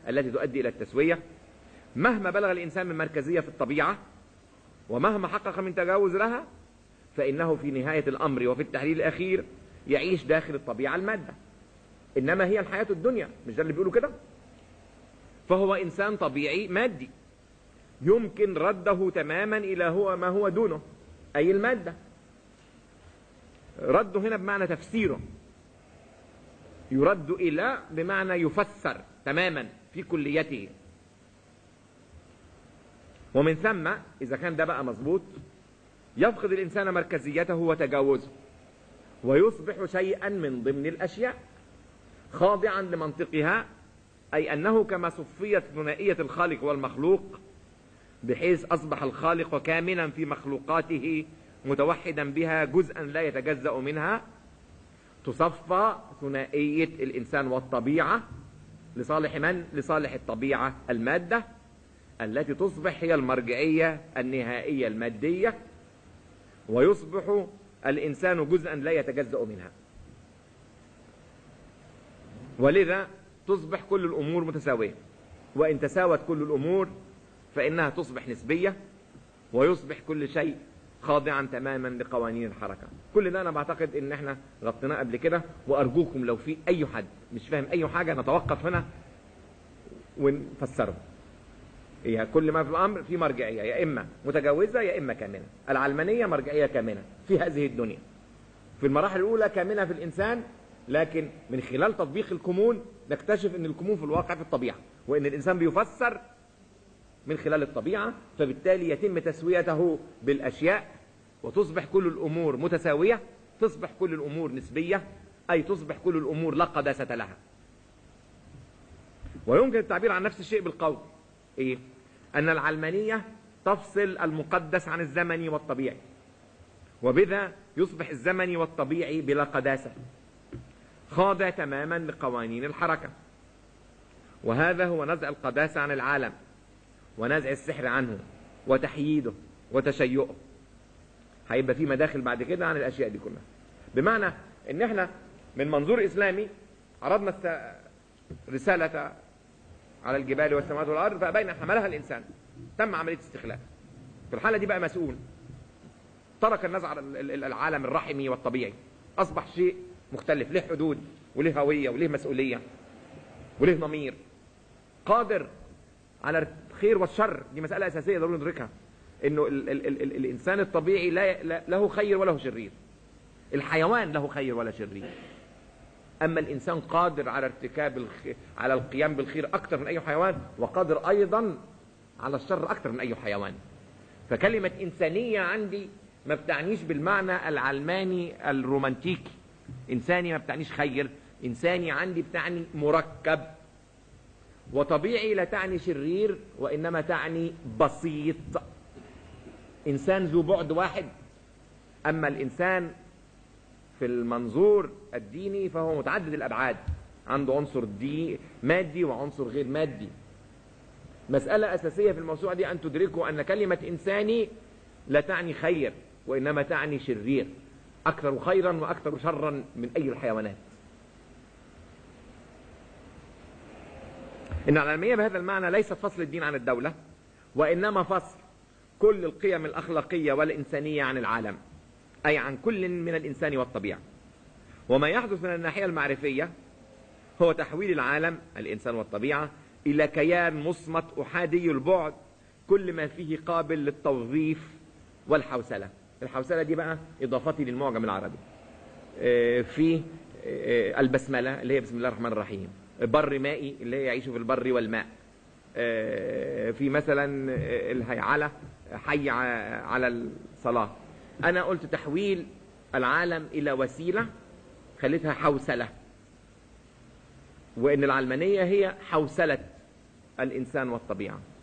التي تؤدي إلى التسوية. مهما بلغ الإنسان من مركزية في الطبيعة ومهما حقق من تجاوز لها، فإنه في نهاية الأمر وفي التحليل الأخير يعيش داخل الطبيعة المادة. إنما هي الحياة الدنيا، مش ده اللي بيقولوا كده؟ فهو إنسان طبيعي مادي يمكن رده تماما إلى هو ما هو دونه، أي المادة. رده هنا بمعنى تفسيره، يرد إلى بمعنى يفسر تماما في كليته. ومن ثم إذا كان ده بقى مظبوط، يفقد الإنسان مركزيته وتجاوزه ويصبح شيئا من ضمن الأشياء خاضعا لمنطقها، أي أنه كما صفيت ثنائية الخالق والمخلوق بحيث أصبح الخالق كاملا في مخلوقاته متوحدا بها جزءا لا يتجزأ منها، تصفى ثنائية الإنسان والطبيعة لصالح من؟ لصالح الطبيعة المادة التي تصبح هي المرجعية النهائية المادية، ويصبح الإنسان جزءا لا يتجزأ منها. ولذا تصبح كل الأمور متساوية، وإن تساوت كل الأمور فإنها تصبح نسبية، ويصبح كل شيء خاضعا تماما لقوانين الحركة. كل ده أنا بعتقد إن احنا غطيناه قبل كده، وأرجوكم لو في أي حد مش فاهم أي حاجة نتوقف هنا ونفسره. هي كل ما في الأمر في مرجعية، يا إما متجاوزة يا إما كامنة. العلمانية مرجعية كامنة في هذه الدنيا، في المراحل الأولى كامنة في الإنسان، لكن من خلال تطبيق الكمون نكتشف أن الكمون في الواقع في الطبيعة، وأن الإنسان بيفسر من خلال الطبيعة، فبالتالي يتم تسويته بالأشياء وتصبح كل الأمور متساوية، تصبح كل الأمور نسبية، أي تصبح كل الأمور لا قداسة لها. ويمكن التعبير عن نفس الشيء بالقول إيه؟ أن العلمانية تفصل المقدس عن الزمني والطبيعي، وبذا يصبح الزمني والطبيعي بلا قداسة، خاضع تماما لقوانين الحركة. وهذا هو نزع القداسة عن العالم، ونزع السحر عنه، وتحييده وتشيئه. هيبقى في مداخل بعد كده عن الأشياء دي كلها. بمعنى ان احنا من منظور إسلامي عرضنا رسالة على الجبال والسماوات والأرض فأبين أن حملها الإنسان، تم عملية استخلاف. في الحالة دي بقى مسؤول، ترك النزع العالم الرحمي والطبيعي، أصبح شيء مختلف، له حدود وله هوية وله مسؤولية وله ضمير، قادر على الخير والشر. دي مسألة أساسية ضروري ندركها، إنه الإنسان الطبيعي له خير وله شرير، الحيوان له خير ولا شرير، أما الإنسان قادر على على القيام بالخير أكثر من أي حيوان، وقادر أيضا على الشر أكثر من أي حيوان. فكلمة إنسانية عندي ما بتعنيش بالمعنى العلماني الرومانتيكي، إنساني ما بتعنيش خير، إنساني عندي بتعني مركب، وطبيعي لا تعني شرير وإنما تعني بسيط، إنسان ذو بعد واحد. أما الإنسان في المنظور الديني فهو متعدد الأبعاد، عنده عنصر مادي وعنصر غير مادي. مسألة أساسية في الموضوع دي أن تدركوا أن كلمة إنساني لا تعني خير وإنما تعني شرير، أكثر خيرا وأكثر شرا من أي الحيوانات. إن العلمانية بهذا المعنى ليست فصل الدين عن الدولة، وإنما فصل كل القيم الأخلاقية والإنسانية عن العالم، أي عن كل من الإنسان والطبيعة. وما يحدث من الناحية المعرفية هو تحويل العالم الإنسان والطبيعة إلى كيان مصمت أحادي البعد، كل ما فيه قابل للتوظيف والحوسلة. الحوسلة دي بقى إضافتي للمعجم العربي في البسملة اللي هي بسم الله الرحمن الرحيم، بر مائي اللي هي يعيش في البر والماء، في مثلا الهيعلة حي على الصلاة. أنا قلت تحويل العالم إلى وسيلة خليتها حوسلة، وإن العلمانية هي حوسلة الإنسان والطبيعة.